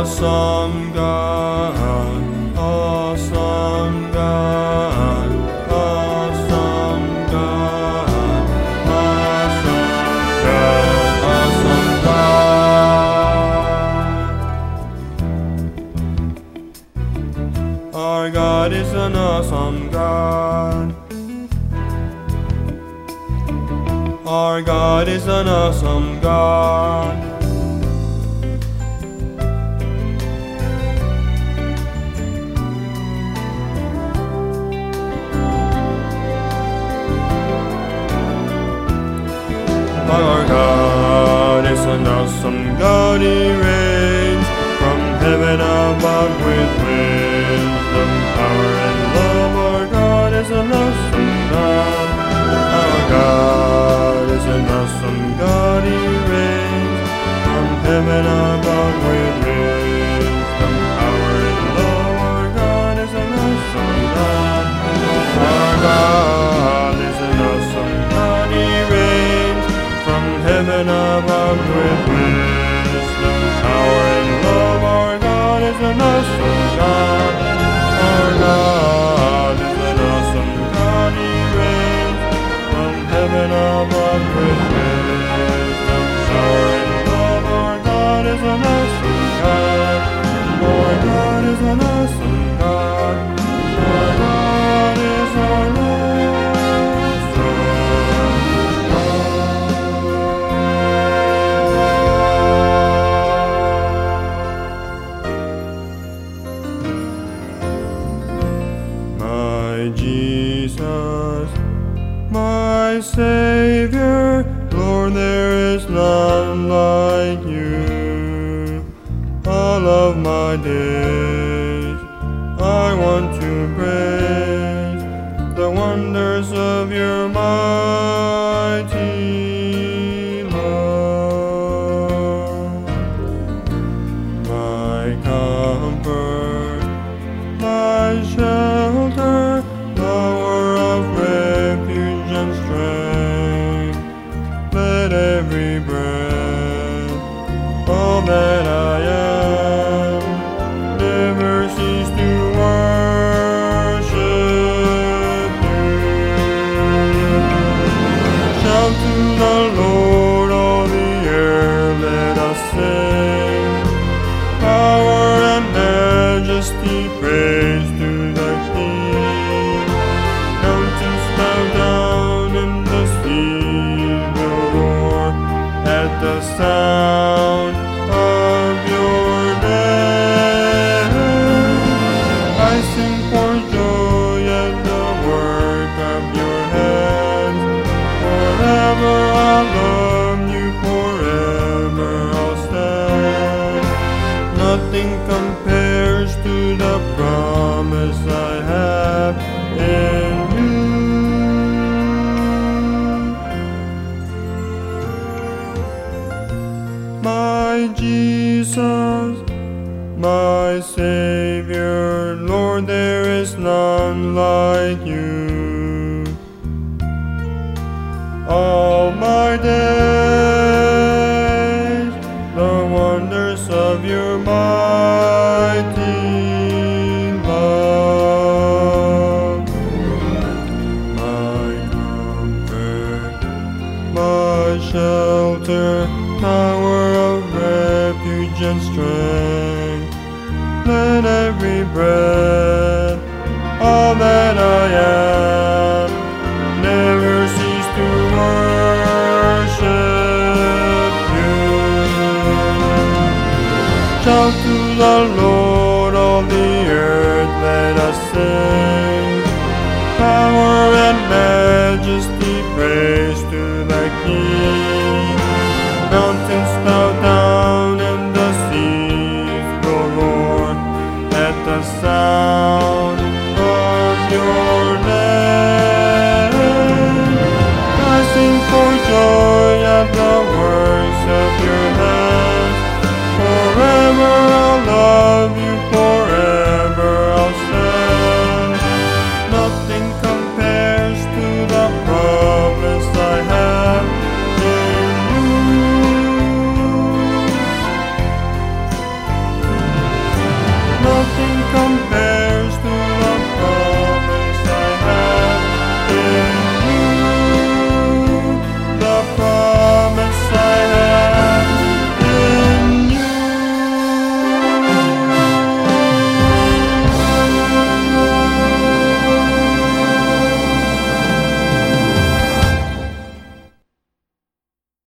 Awesome God, awesome God, awesome God, awesome God, awesome God. Our God is an awesome God. Our God is an awesome God. Our God is an awesome God. He reigns from heaven above with wisdom, power, and love. Our God is an awesome God. Our God is an awesome God. He reigns from heaven above with wisdom, power, and love. Our God is an awesome God. Our God is an awesome God. He reigns from heaven above with wisdom, power, and love. Our God is an awesome God. Our God is an awesome God. He reigns from heaven above with wisdom, power, and love. Our God is an awesome God. Our God is an awesome God. Our God is an awesome God. My Jesus, my Savior, Lord, there is none like you. All of my days I want to praise the wonders of your mighty love. My comfort, my shelter, tower of refuge and strength. Let every breath, all that I am, never cease to worship you. Shout to the Lord, all the earth, let us sing. Power and majesty, praise to the King. Mountains bow down and the seas will roar at the sound of your name. I sing for joy at the work of your hands. Forever I'll love you, forever I'll stand. Nothing compares to the promise I have in you. My Jesus, my Savior, Lord, there is none like you. All my days, the wonders of your mighty love. My comfort, my shelter, tower of refuge and strength. Let every breath, all that I am, never cease to worship you. Shout to the Lord, all the earth, let us sing. Power and majesty, praise to